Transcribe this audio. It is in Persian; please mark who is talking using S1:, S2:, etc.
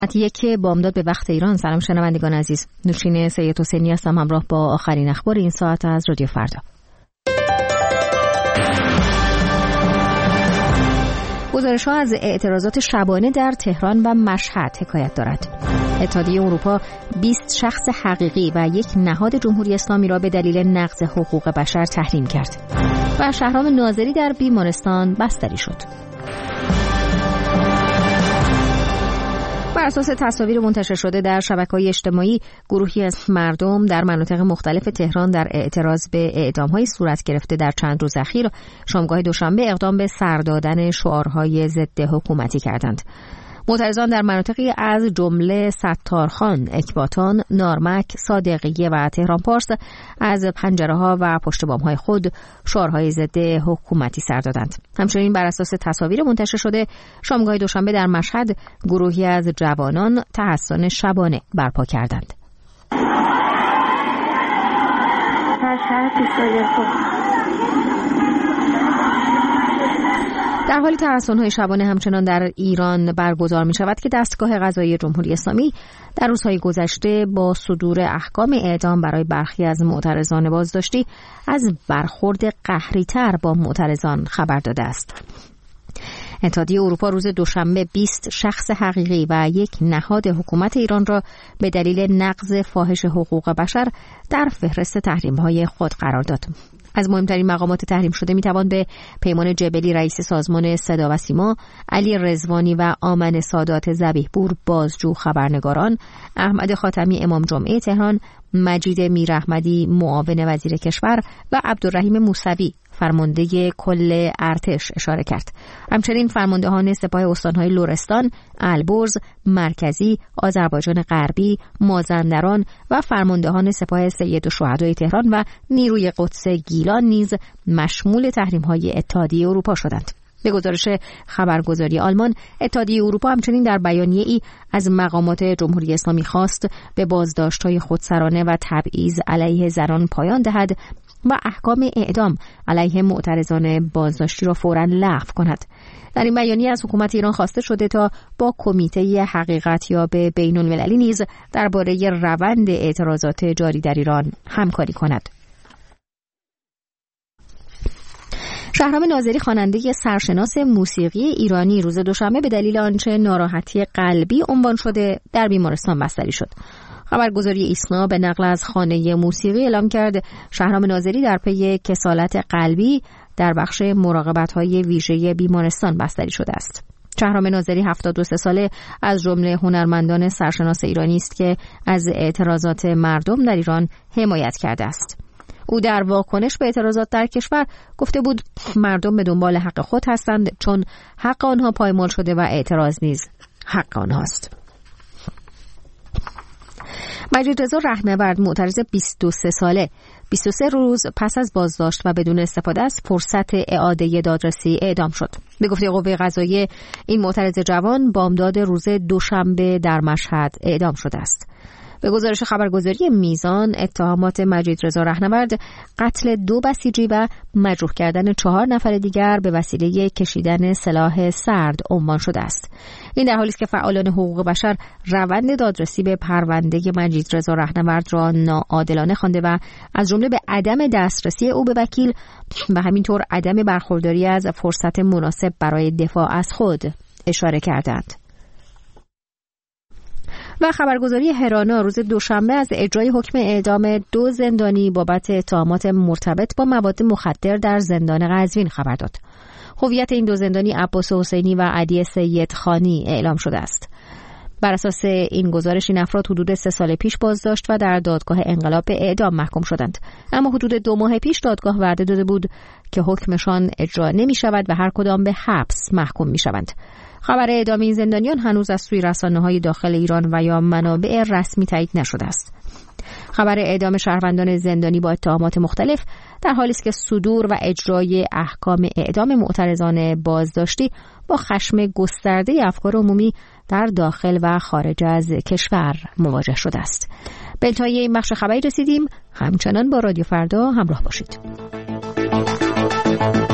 S1: یک بامداد به وقت ایران. سلام شنوندگان عزیز، نوشین سید حسینی هستم همراه با آخرین اخبار این ساعت از رادیو فردا. گزارش‌ها از اعتراضات شبانه در تهران و مشهد حکایت دارد. اتحادیه اروپا 20 شخص حقیقی و یک نهاد جمهوری اسلامی را به دلیل نقض حقوق بشر تحریم کرد و شهرام ناظری در بیمارستان بستری شد. بر اساس تصاویر منتشر شده در شبکه‌های اجتماعی، گروهی از مردم در مناطق مختلف تهران در اعتراض به اعدام‌های صورت گرفته در چند روز اخیر شامگاه دوشنبه اقدام به سر دادن شعارهای ضد حکومتی کردند. معترضان در مناطقی از جمله ستارخان، اکباتان، نارمک، صادقیه و تهران پارس از پنجره‌ها و پشت بام‌های خود شعارهای ضد حکومتی سر دادند. همچنین بر اساس تصاویر منتشر شده شامگاه دوشنبه در مشهد گروهی از جوانان تحصن شبانه برپا کردند. در حالی تحصن‌های شبانه همچنان در ایران برگزار می‌شود که دستگاه قضایی جمهوری اسلامی در روزهای گذشته با صدور احکام اعدام برای برخی از معترضان بازداشتی از برخورد قهری‌تر با معترضان خبر داده است. اتحادیه اروپا روز دوشنبه 20 شخص حقیقی و یک نهاد حکومت ایران را به دلیل نقض فاحش حقوق بشر در فهرست تحریم‌های خود قرار داد. از مهمترین مقامات تحریم شده میتوان به پیمان جبلی رئیس سازمان صدا و سیما، علی رضوانی و آمن سادات ذبیح‌پور بازجو خبرنگاران، احمد خاتمی امام جمعه تهران، مجید میراحمدی معاون وزیر کشور و عبدالرحیم موسوی فرمانده کل ارتش اشاره کرد. همچنین فرماندهان سپاه استانهای لرستان، البرز، مرکزی، آذربایجان غربی، مازندران و فرماندهان سپاه سید الشهدای تهران و نیروی قدس گیلان نیز مشمول تحریم‌های اتحادیه اروپا شدند. به گزارش خبرگزاری آلمان، اتحادیه اروپا همچنین در بیانیه‌ای از مقامات جمهوری اسلامی خواست به بازداشت‌های خودسرانه و تبعیض علیه زنان پایان دهد و احکام اعدام علیه معترضان بازداشتی را فوراً لغو کند. در این بیانیه از حکومت ایران خواسته شده تا با کمیته حقیقتیاب بین‌المللی نیز درباره روند اعتراضات جاری در ایران همکاری کند. شهرام ناظری خواننده سرشناس موسیقی ایرانی روز دوشنبه به دلیل آنچه ناراحتی قلبی عنوان شده در بیمارستان بستری شد. خبرگزاری ایسنا به نقل از خانه موسیقی اعلام کرد شهرام ناظری در پی کسالت قلبی در بخش مراقبت‌های ویژه بیمارستان بستری شده است. شهرام ناظری 72 ساله از جمله هنرمندان سرشناس ایرانی است که از اعتراضات مردم در ایران حمایت کرده است. او در واکنش به اعتراضات در کشور گفته بود مردم به دنبال حق خود هستند چون حق آنها پایمال شده و اعتراض نیز حق آنهاست. مجید رضا رهنورد معترض 23 ساله 23 روز پس از بازداشت و بدون استفاده از فرصت اعاده دادرسی اعدام شد. به گفته قوه قضاییه این معترض جوان بامداد روز دوشنبه در مشهد اعدام شده است. به گزارش خبرگزاری میزان، اتهامات مجید رضا رهنورد قتل 2 بسیجی و مجروح کردن 4 نفر دیگر به وسیله کشیدن سلاح سرد عنوان شده است. این در حالی است که فعالان حقوق بشر روند دادرسی به پرونده مجید رضا رهنورد را ناعادلانه خوانده و از جمله به عدم دسترسی او به وکیل و همینطور عدم برخورداری از فرصت مناسب برای دفاع از خود اشاره کردند. و خبرگزاری هرانا روز دوشنبه از اجرای حکم اعدام 2 زندانی بابت اتهامات مرتبط با مواد مخدر در زندان قزوین خبر داد. هویت این 2 زندانی عباس حسینی و علی سید خانی اعلام شده است. بر اساس این گزارش این افراد حدود 3 سال پیش بازداشت و در دادگاه انقلاب به اعدام محکوم شدند. اما حدود 2 ماه پیش دادگاه وعده داده بود که حکمشان اجرا نمی شود و هر کدام به حبس محکوم می شوند. خبر اعدام این زندانیان هنوز از سوی رسانه‌های داخل ایران و یا منابع رسمی تایید نشده است. خبر اعدام شهروندان زندانی با اتهامات مختلف در حالی است که صدور و اجرای احکام اعدام معترضان بازداشتی با خشم گسترده افکار عمومی در داخل و خارج از کشور مواجه شده است. به انتهای این بخش خبری رسیدیم. همچنان با رادیو فردا همراه باشید.